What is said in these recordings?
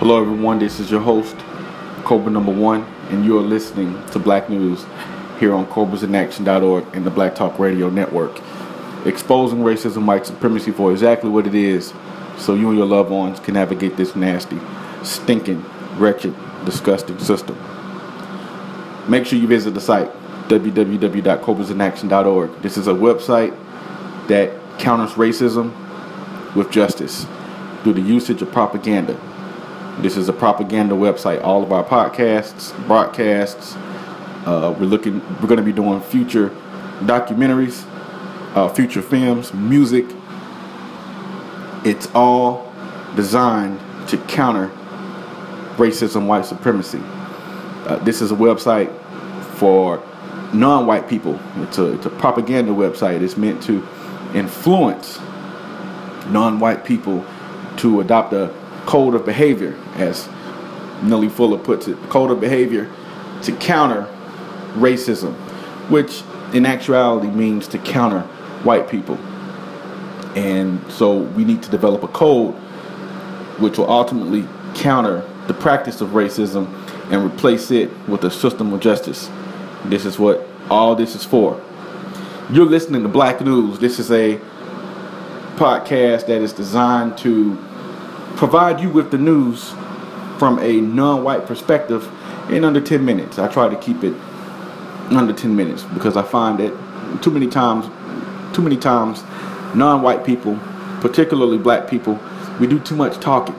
Hello everyone, this is your host, Cobra Number One, and you are listening to Black News here on CobrasInAction.org and the Black Talk Radio Network. Exposing racism, white supremacy for exactly what it is, so you and your loved ones can navigate this nasty, stinking, wretched, disgusting system. Make sure you visit the site, www.CobrasInAction.org. This is a website that counters racism with justice through the usage of propaganda. This is a propaganda website. All of our podcasts, broadcasts, we're going to be doing future documentaries, future films, music. It's all designed to counter racism, white supremacy. This is a website for non-white people. It's a propaganda website. It's meant to influence non-white people to adopt a code of behavior, as Nellie Fuller puts it, code of behavior to counter racism, which in actuality means to counter white people. And so we need to develop a code which will ultimately counter the practice of racism and replace it with a system of justice. This is what all this is for. You're listening to Black News. This is a podcast that is designed to provide you with the news from a non-white perspective in under 10 minutes. I try to keep it under 10 minutes because I find that too many times, non-white people, particularly black people, we do too much talking,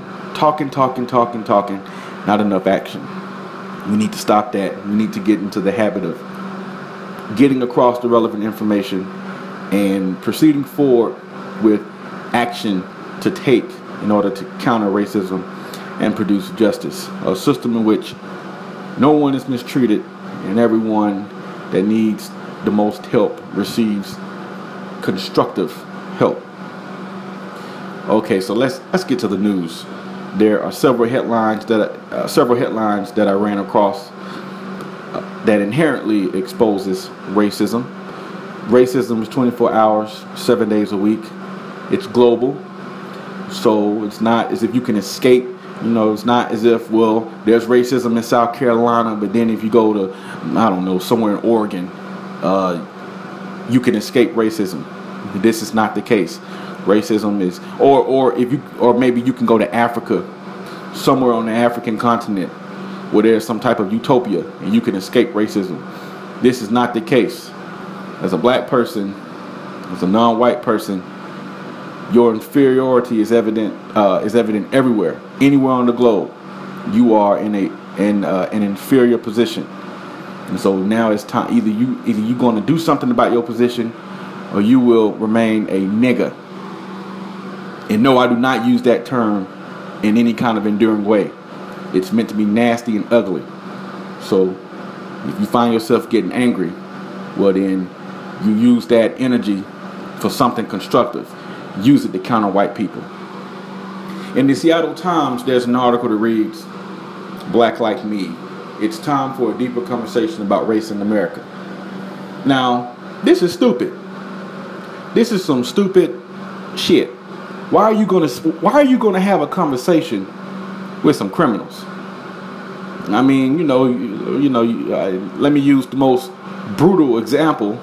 not enough action. We need to stop that. We need to get into the habit of getting across the relevant information and proceeding forward with action to take in order to counter racism and produce justice. A system in which no one is mistreated and everyone that needs the most help receives constructive help. Okay, so let's get to the news. There are several headlines that I ran across that inherently exposes racism. Racism is 24 hours, 7 days a week. It's global. So it's not as if you can escape. It's not as if, well, there's racism in South Carolina, but then if you go to, I don't know, somewhere in Oregon, you can escape racism. This is not the case. Racism is, or maybe you can go to Africa, somewhere on the African continent, where there's some type of utopia, and you can escape racism. This is not the case. As a black person, as a non-white person, your inferiority is evident everywhere, anywhere on the globe. You are in an inferior position, and so now it's time. Either you're going to do something about your position, or you will remain a nigger. And no, I do not use that term in any kind of endearing way. It's meant to be nasty and ugly. So if you find yourself getting angry, well then you use that energy for something constructive. Use it to counter white people. In the Seattle Times, there's an article that reads, "Black Like Me. It's time for a deeper conversation about race in America." Now, this is stupid. This is some stupid shit. Why are you gonna have a conversation with some criminals? I mean, let me use the most brutal example.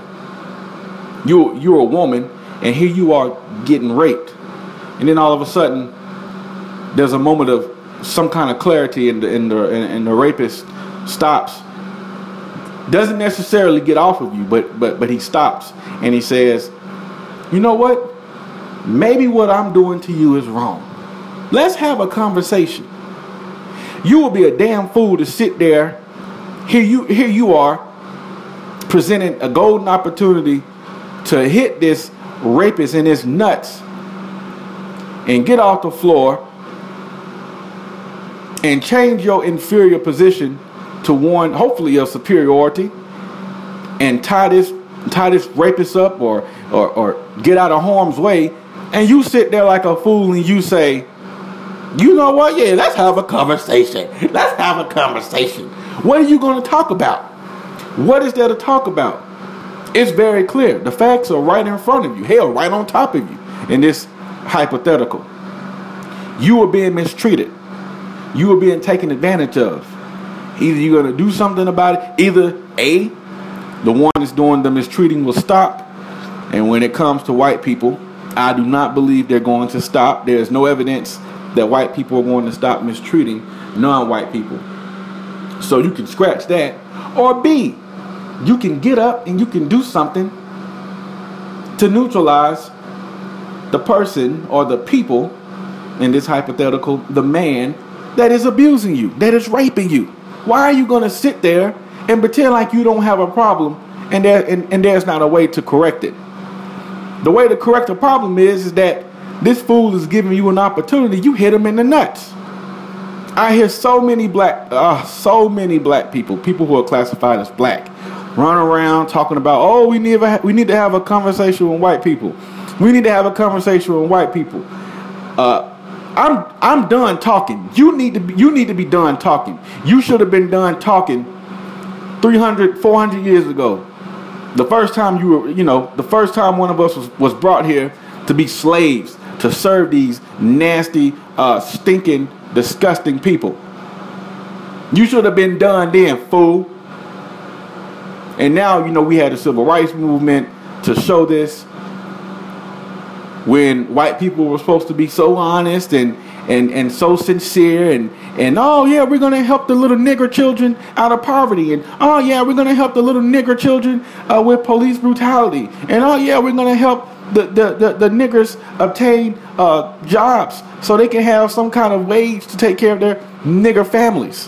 You're a woman, and here you are getting raped, and then all of a sudden, there's a moment of some kind of clarity, and the rapist stops. Doesn't necessarily get off of you, but he stops and he says, "You know what? Maybe what I'm doing to you is wrong. Let's have a conversation." You will be a damn fool to sit there. Here you are, presenting a golden opportunity to hit this rapist in his nuts and get off the floor and change your inferior position to one, hopefully, of superiority, and tie this rapist up or get out of harm's way. And you sit there like a fool and you say, "You know what? Yeah, let's have a conversation. Let's have a conversation." What are you going to talk about? What is there to talk about? It's very clear. The facts are right in front of you. Hell, right on top of you. In this hypothetical, you are being mistreated. you are being taken advantage of. Either you're going to do something about it. Either A, the one that's doing the mistreating will stop. And when it comes to white people, I do not believe they're going to stop. There's no evidence that white people are going to stop mistreating non-white people. So you can scratch that. Or B, you can get up and you can do something to neutralize the person or the people, in this hypothetical, the man that is abusing you, that is raping you. Why are you going to sit there and pretend like you don't have a problem and there's not a way to correct it? The way to correct the problem is that this fool is giving you an opportunity. You hit him in the nuts. I hear so many black people who are classified as black, run around talking about, oh, we need to have a conversation with white people. We need to have a conversation with white people. I'm done talking. You need to be done talking. You should have been done talking 300, 400 years ago. The first time the first time one of us was brought here to be slaves, to serve these nasty, stinking, disgusting people. You should have been done then, fool. And now, we had a civil rights movement to show this. When white people were supposed to be so honest and so sincere and oh yeah, we're gonna help the little nigger children out of poverty, and oh yeah, we're gonna help the little nigger children with police brutality, and oh yeah, we're gonna help the niggers obtain jobs so they can have some kind of wage to take care of their nigger families.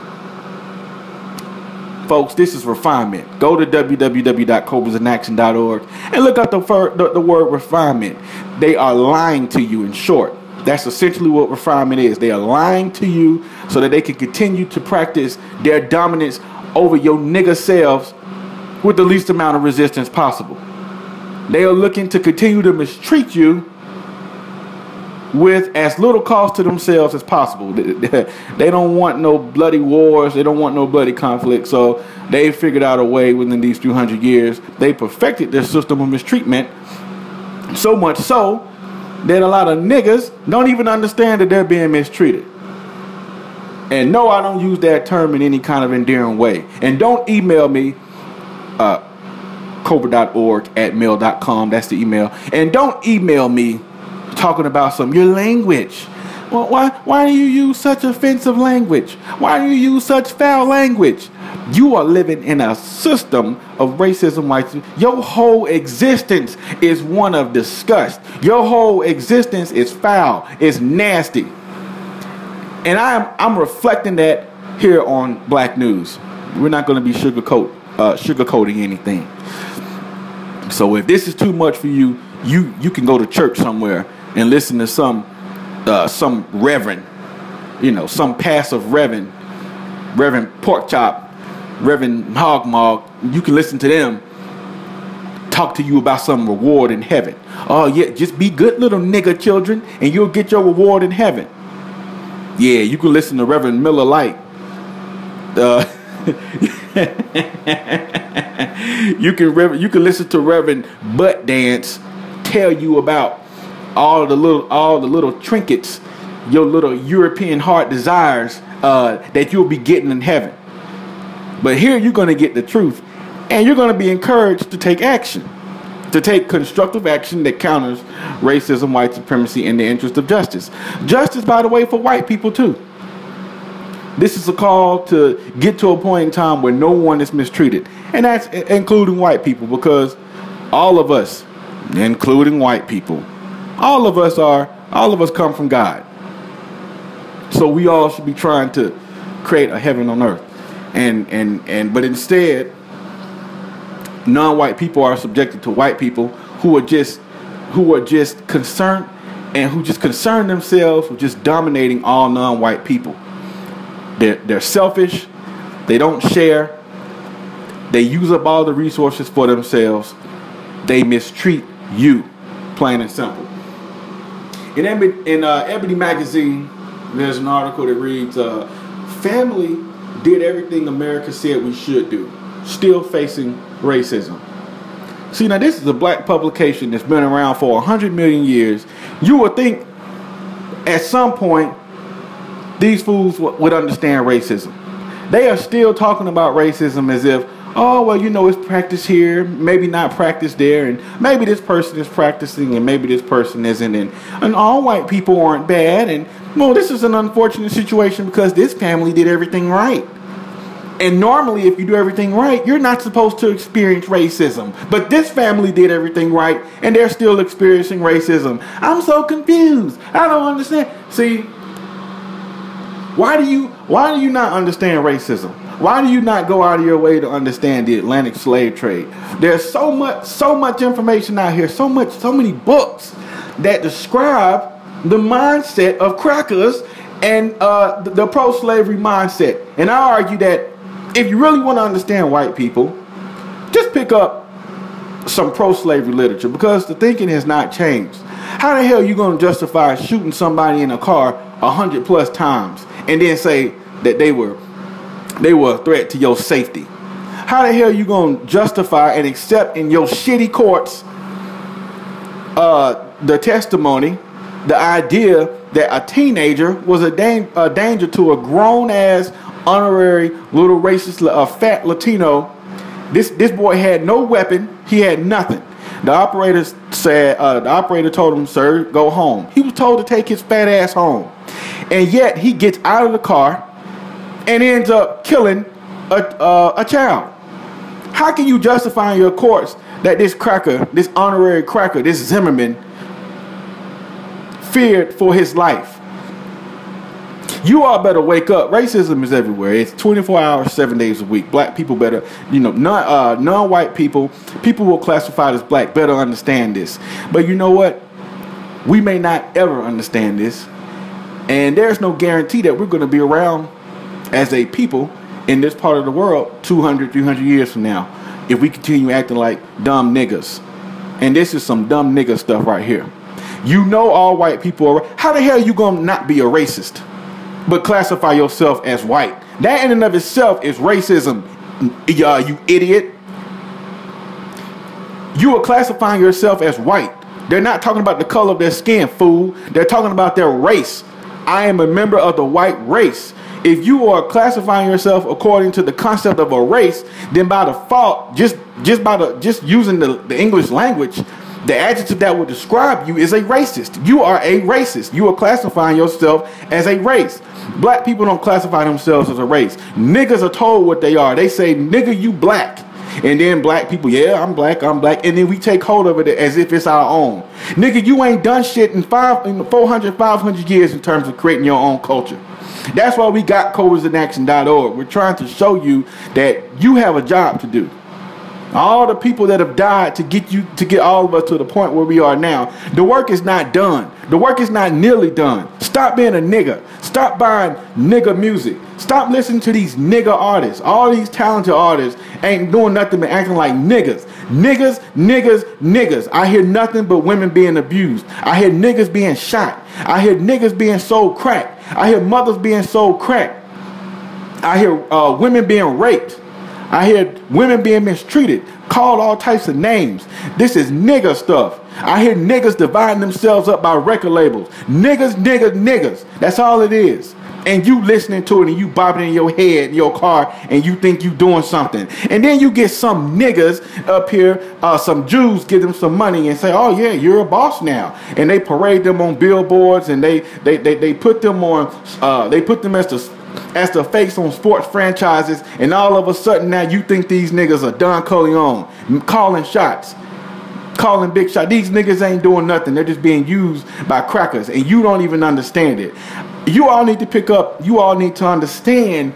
Folks, this is refinement. Go to www.cobrasinaction.org and look up the word refinement. They are lying to you, in short. That's essentially what refinement is. They are lying to you so that they can continue to practice their dominance over your nigger selves with the least amount of resistance possible. They are looking to continue to mistreat you with as little cost to themselves as possible. They don't want no bloody wars. They don't want no bloody conflict. So they figured out a way within these 200 years. They perfected their system of mistreatment, so much so that a lot of niggas don't even understand that they're being mistreated. And no, I don't use that term in any kind of endearing way. And don't email me, cobra.org@mail.com. That's the email. And don't email me talking about your language. Well, why do you use such offensive language? Why do you use such foul language? You are living in a system of racism. Your whole existence is one of disgust. Your whole existence is foul. It's nasty. And I'm reflecting that here on Black News. We're not going to be sugarcoating anything. So if this is too much for you, you can go to church somewhere and listen to some reverend, some passive Reverend Porkchop, Reverend Hogmog. You can listen to them talk to you about some reward in heaven. Oh yeah, just be good little nigger children and you'll get your reward in heaven. Yeah, you can listen to Reverend Miller Lite. You can listen to Reverend Butt Dance tell you about all the little trinkets, your little European heart desires that you'll be getting in heaven. But here you're going to get the truth, and you're going to be encouraged to take action, to take constructive action that counters racism, white supremacy, in the interest of justice. Justice, by the way, for white people too. This is a call to get to a point in time where no one is mistreated, and that's including white people, because all of us, including white people, all of us come from God. So we all should be trying to create a heaven on earth. But instead, non-white people are subjected to white people who are just concerned and who just concern themselves with just dominating all non-white people. They're selfish. They don't share. They use up all the resources for themselves. They mistreat you, plain and simple. In Ebony Magazine, there's an article that reads, family did everything America said we should do, still facing racism. See, now this is a black publication that's been around for 100 million years. You would think at some point these fools would understand racism. They are still talking about racism as if, oh, well, you know, it's practiced here, maybe not practiced there, and maybe this person is practicing and maybe this person isn't, and all white people aren't bad, and, well, this is an unfortunate situation because this family did everything right. And normally, if you do everything right, you're not supposed to experience racism. But this family did everything right, and they're still experiencing racism. I'm so confused. I don't understand. See, why do you not understand racism? Why do you not go out of your way to understand the Atlantic slave trade? There's so much information out here, so many books that describe the mindset of crackers and the pro-slavery mindset. And I argue that if you really want to understand white people, just pick up some pro-slavery literature, because the thinking has not changed. How the hell are you going to justify shooting somebody in a car 100+ times and then say that they were a threat to your safety? How the hell are you going to justify and accept in your shitty courts the testimony, the idea that a teenager was a danger to a grown-ass, honorary, little racist, fat Latino? This boy had no weapon. He had nothing. The operator told him, "Sir, go home." He was told to take his fat ass home. And yet he gets out of the car and ends up killing a child. How can you justify in your courts that this cracker, this honorary cracker, this Zimmerman, feared for his life? You all better wake up. Racism is everywhere. It's 24 hours, 7 days a week. Black people better, non-white people will classified as black, better understand this. But you know what? We may not ever understand this. And there's no guarantee that we're going to be around as a people in this part of the world 200, 300 years from now if we continue acting like dumb niggas. And this is some dumb nigga stuff right here. You know all white people are. How the hell are you going to not be a racist but classify yourself as white? That in and of itself is racism, you idiot. You are classifying yourself as white. They're not talking about the color of their skin, fool. They're talking about their race. I am a member of the white race. If you are classifying yourself according to the concept of a race, then by default, just using the English language, the adjective that would describe you is a racist. You are a racist. You are classifying yourself as a race. Black people don't classify themselves as a race. Niggas are told what they are. They say, nigga, you black. And then black people, yeah, I'm black. And then we take hold of it as if it's our own. Nigga, you ain't done shit in 400, 500 years in terms of creating your own culture. That's why we got codesinAction.org. We're trying to show you that you have a job to do. All the people that have died to get all of us to the point where we are now, the work is not done. The work is not nearly done. Stop being a nigga. Stop buying nigga music. Stop listening to these nigga artists. All these talented artists ain't doing nothing but acting like niggas. Niggas, niggas, niggas. I hear nothing but women being abused. I hear niggas being shot. I hear niggas being sold crack. I hear mothers being sold crack. I hear women being raped. I hear women being mistreated, called all types of names. This is nigga stuff. I hear niggas dividing themselves up by record labels. Niggas, niggas, niggas. That's all it is. And you listening to it and you bobbing in your head in your car and you think you doing something. And then you get some niggas up here, some Jews give them some money and say, oh yeah, you're a boss now. And they parade them on billboards and they put them on, they put them as the face on sports franchises, and all of a sudden now you think these niggas are Don Corleone, calling shots, calling big shots. These niggas ain't doing nothing. They're just being used by crackers, and you don't even understand it. You all need to pick up, you all need to understand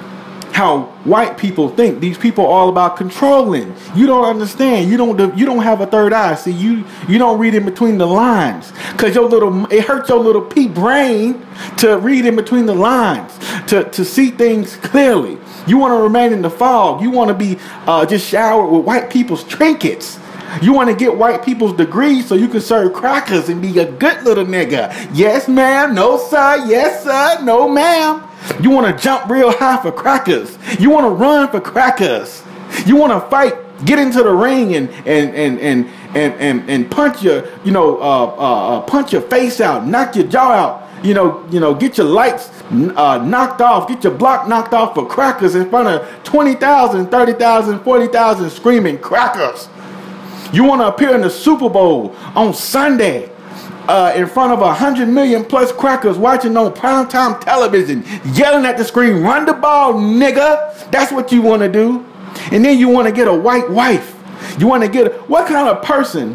how white people think. These people are all about controlling. You don't understand. You don't have a third eye. See, you don't read in between the lines, because it hurts your little pea brain to read in between the lines, to see things clearly. You want to remain in the fog. You want to be just showered with white people's trinkets. You want to get white people's degrees so you can serve crackers and be a good little nigga. Yes, ma'am. No, sir. Yes, sir. No, ma'am. You want to jump real high for crackers. You want to run for crackers. You want to fight, get into the ring and and punch your, punch your face out, knock your jaw out, get your lights knocked off, get your block knocked off for crackers in front of 20,000, 30,000, 40,000 screaming crackers. You want to appear in the Super Bowl on Sunday in front of 100 million plus crackers watching on primetime television, yelling at the screen, "Run the ball, nigga." That's what you want to do. And then you want to get a white wife. You want to get what kind of person?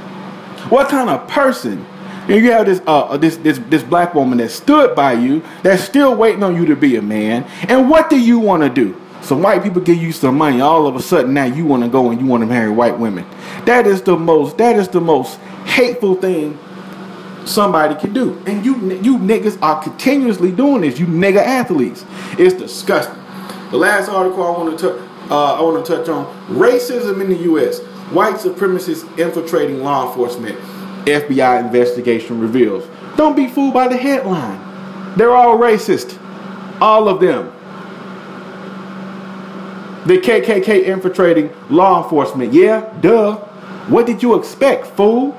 And you have this black woman that stood by you, that's still waiting on you to be a man. And what do you want to do? Some white people give you some money. All of a sudden now you want to go and you want to marry white women. That is the most hateful thing somebody can do. And you niggas are continuously doing this. You nigga athletes. It's disgusting. The last article I want to touch on: racism in the U.S. White supremacists infiltrating law enforcement. FBI investigation reveals. Don't be fooled by the headline. They're all racist. All of them. The KKK infiltrating law enforcement. Yeah, duh. What did you expect, fool?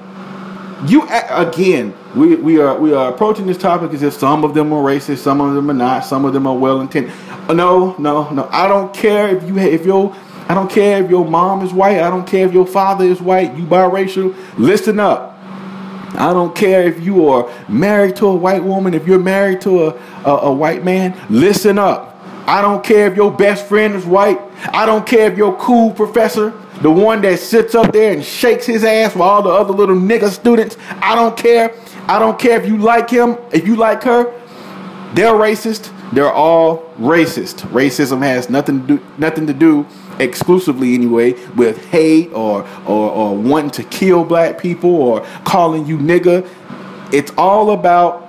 We are approaching this topic as if some of them are racist, some of them are not, some of them are well intended. No. I don't care if your mom is white. I don't care if your father is white. You biracial. Listen up. I don't care if you are married to a white woman. If you're married to a white man, listen up. I don't care if your best friend is white. I don't care if your cool professor, the one that sits up there and shakes his ass for all the other little nigga students. I don't care. I don't care if you like him, if you like her. They're racist. They're all racist. Racism has nothing to do exclusively anyway with hate or wanting to kill black people or calling you nigga. It's all about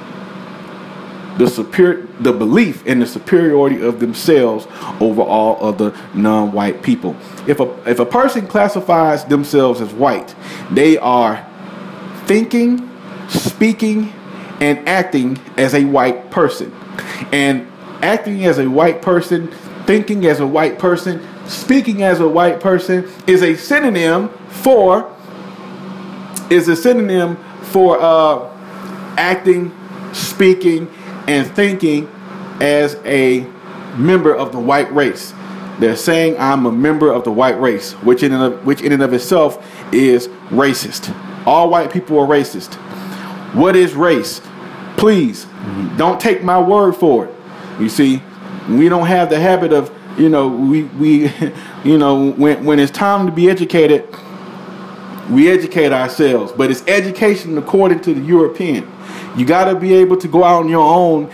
the belief in the superiority of themselves over all other non-white people. If a person classifies themselves as white, they are thinking, speaking, and acting as a white person. And acting as a white person, thinking as a white person, speaking as a white person is a synonym for acting, speaking, and thinking as a member of the white race. They're saying I'm a member of the white race, which in and of itself is racist. All white people are racist. What is race? Please don't take my word for it. You see, we don't have the habit of, when it's time to be educated, we educate ourselves. But it's education according to the European. You got to be able to go out on your own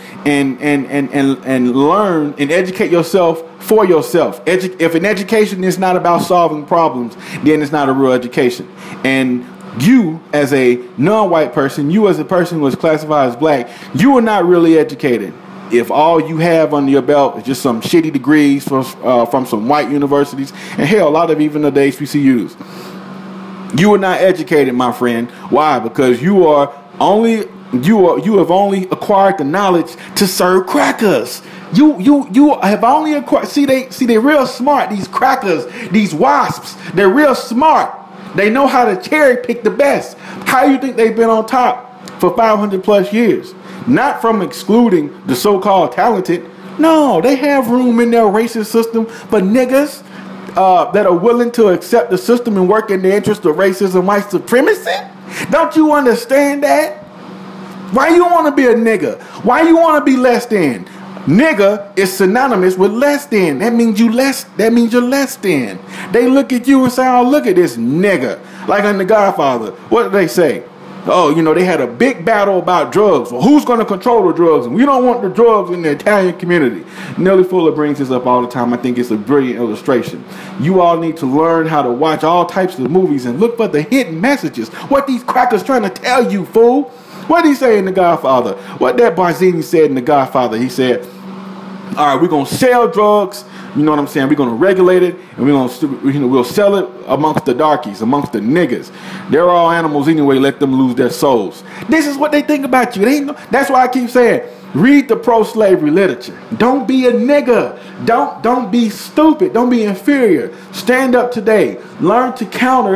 and learn and educate yourself for yourself. If an education is not about solving problems, then it's not a real education. And you, as a non-white person, you as a person who is classified as black, you are not really educated. If all you have under your belt is just some shitty degrees from some white universities, and hell, a lot of even the HBCUs, you are not educated, my friend. Why? Because you have only acquired the knowledge to serve crackers. You have only acquired. See, they're real smart. These crackers, these wasps, they're real smart. They know how to cherry pick the best. How do you think they've been on top for 500 plus years? Not from excluding the so-called talented. No, they have room in their racist system for niggas that are willing to accept the system and work in the interest of racism, white supremacy. Don't you understand that? Why you want to be a nigga? Why you want to be less than? Nigga is synonymous with less than. That means you're less than. They look at you and say, "Oh, look at this nigga." Like in The Godfather, what did they say? Oh, they had a big battle about drugs. Well, who's going to control the drugs? And we don't want the drugs in the Italian community. Nelly Fuller brings this up all the time. I think it's a brilliant illustration. You all need to learn how to watch all types of movies and look for the hidden messages. What these crackers trying to tell you, fool? What did he say in The Godfather? What that Barzini said in The Godfather? He said, all right, we're going to sell drugs. You know what I'm saying? We're going to regulate it, and we'll sell it amongst the darkies, amongst the niggas. They're all animals anyway. Let them lose their souls. This is what they think about you. That's why I keep saying, read the pro-slavery literature. Don't be a nigga. Don't be stupid. Don't be inferior. Stand up today. Learn to counter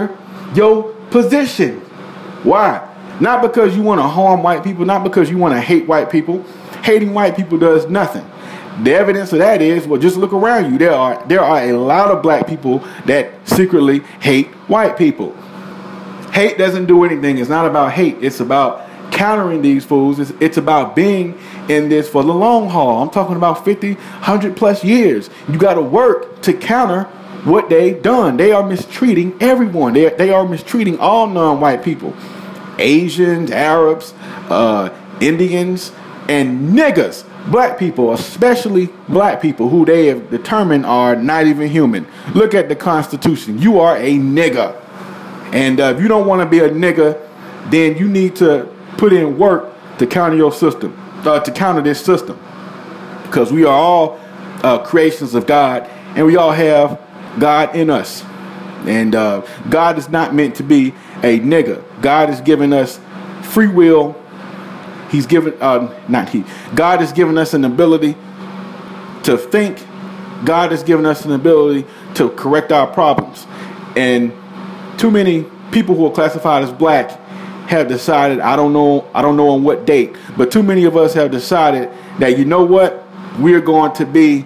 your position. Why? Not because you want to harm white people, not because you want to hate white people. Hating white people does nothing. The evidence of that is, well, just look around you. There are a lot of black people that secretly hate white people. Hate doesn't do anything. It's not about hate. It's about countering these fools. It's about being in this for the long haul. I'm talking about 50, 100 plus years. You got to work to counter what they've done. They are mistreating everyone. They are mistreating all non-white people. Asians, Arabs, Indians, and niggas. Black people, especially black people who they have determined are not even human. Look at the Constitution. You are a nigga. And if you don't want to be a nigga, then you need to put in work to counter your system, to counter this system. Because we are all creations of God, and we all have God in us. And God is not meant to be a nigga. God has given us free will. He's given, God has given us an ability to think. God has given us an ability to correct our problems. And too many people who are classified as black have decided, I don't know on what date, but too many of us have decided that, you know what, we're going to be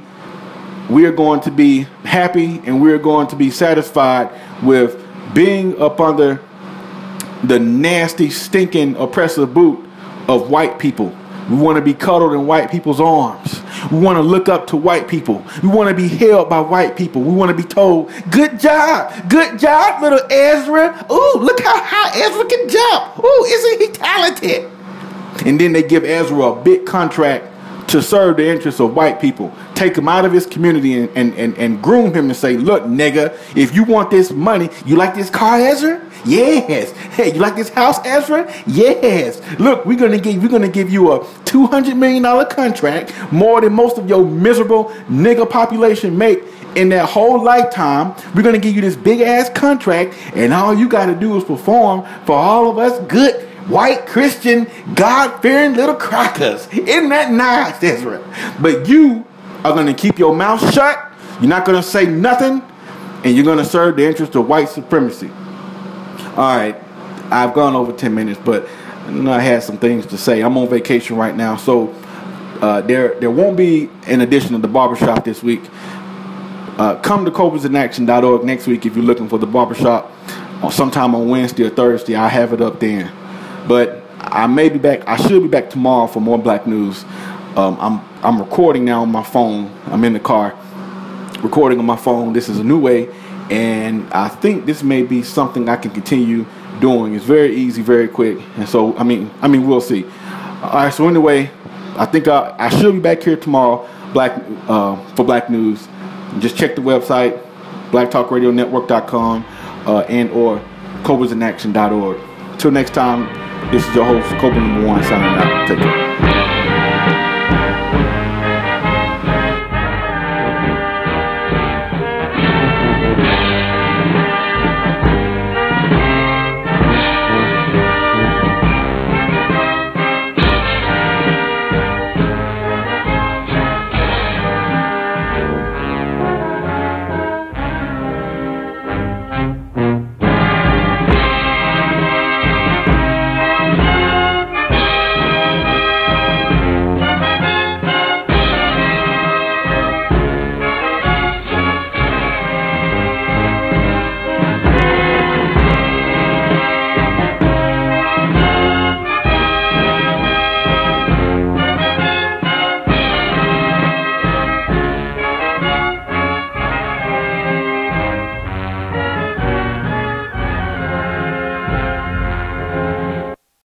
happy and we're going to be satisfied with being up under the nasty, stinking, oppressive boot of white people. We want to be cuddled in white people's arms. We want to look up to white people. We want to be held by white people. We want to be told, good job, little Ezra. Ooh, look how high Ezra can jump. Ooh, isn't he talented? And then they give Ezra a big contract to serve the interests of white people. Take him out of his community and groom him and say, look, nigga, if you want this money, you like this car, Ezra? Yes. Hey, you like this house, Ezra? Yes. Look, we're gonna give you a $200 million contract, more than most of your miserable nigga population make in their whole lifetime. We're gonna give you this big ass contract, and all you gotta do is perform for all of us good white Christian God-fearing little crackers. Isn't that nice, Ezra? But you are gonna keep your mouth shut. You're not gonna say nothing, and you're gonna serve the interest of white supremacy. All right, I've gone over 10 minutes, but I had some things to say. I'm on vacation right now, so there won't be an edition of the Barbershop this week. Come to CobrasInAction.org next week if you're looking for the Barbershop. Sometime on Wednesday or Thursday, I'll have it up then. But I may be back. I should be back tomorrow for more Black News. I'm recording now on my phone. I'm in the car recording on my phone. This is a new way. And I think this may be something I can continue doing. It's very easy, very quick. And so, I mean, we'll see. All right. So anyway, I think I should be back here tomorrow, for Black News. Just check the website, blacktalkradionetwork.com, and or CobrasInAction.org. Till next time, this is your host, Cobra #1, signing out. Take care.